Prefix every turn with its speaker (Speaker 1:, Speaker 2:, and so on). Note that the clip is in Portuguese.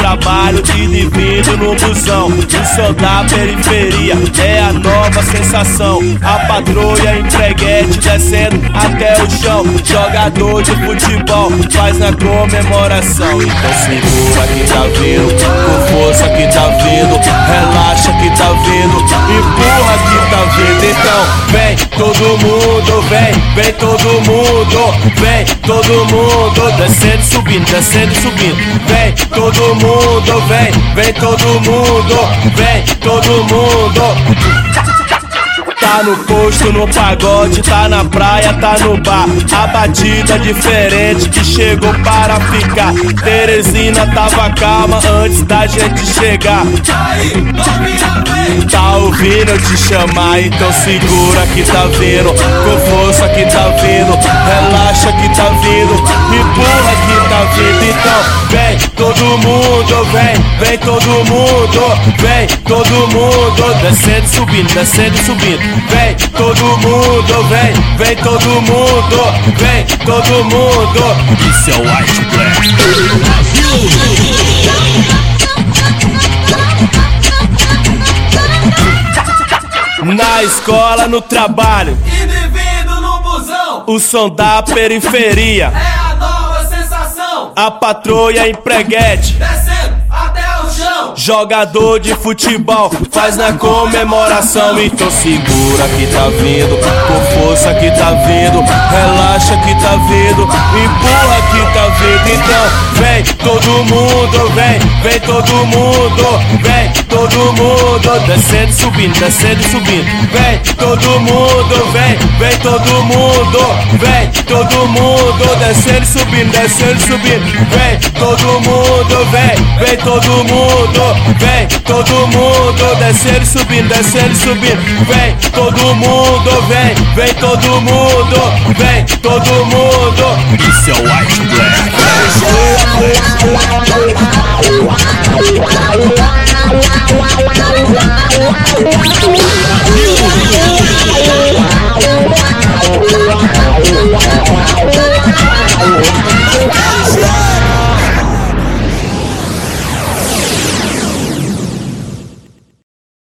Speaker 1: trabalho, indo e vindo no busão. O som da periferia é a nova sensação. A patroa e a empreguete descendo até o chão. Jogador de futebol faz na comemoração. Então segura que tá vindo, com força que tá vindo, relaxa que tá vindo, empurra que tá vindo. Então vem todo mundo, vem todo mundo, vem todo mundo, descendo, subindo, vem todo mundo, vem todo mundo, vem todo mundo. Tá no posto, no pagode, tá na praia, tá no bar. A batida diferente que chegou para ficar. Teresina tava calma antes da gente chegar. Tá ouvindo eu te chamar, então segura que tá vindo, com força que tá vindo, relaxa que tá vindo, empurra que tá vindo. Então vem todo mundo, vem todo mundo, vem todo mundo, descendo, subindo. Vem todo mundo, vem todo mundo, vem todo mundo. Isso é o White Black. Na escola, no trabalho,
Speaker 2: indo e vindo no busão.
Speaker 1: O som da periferia
Speaker 2: é a nova sensação.
Speaker 1: A patroa e a empreguete
Speaker 2: descendo até o chão.
Speaker 1: Jogador de futebol faz na comemoração. Então segura que tá vindo, com força que tá vindo, relaxa que tá vindo, empurra que tá vindo. Então vem todo mundo, vem todo mundo, vem todo mundo, descendo, subindo, vem todo mundo, vem todo mundo, vem todo mundo, descendo, subindo, vem todo mundo, vem todo mundo, vem todo mundo, descendo, subindo, vem todo mundo, vem todo mundo, vem todo mundo. Isso é o White Black.
Speaker 3: Wow.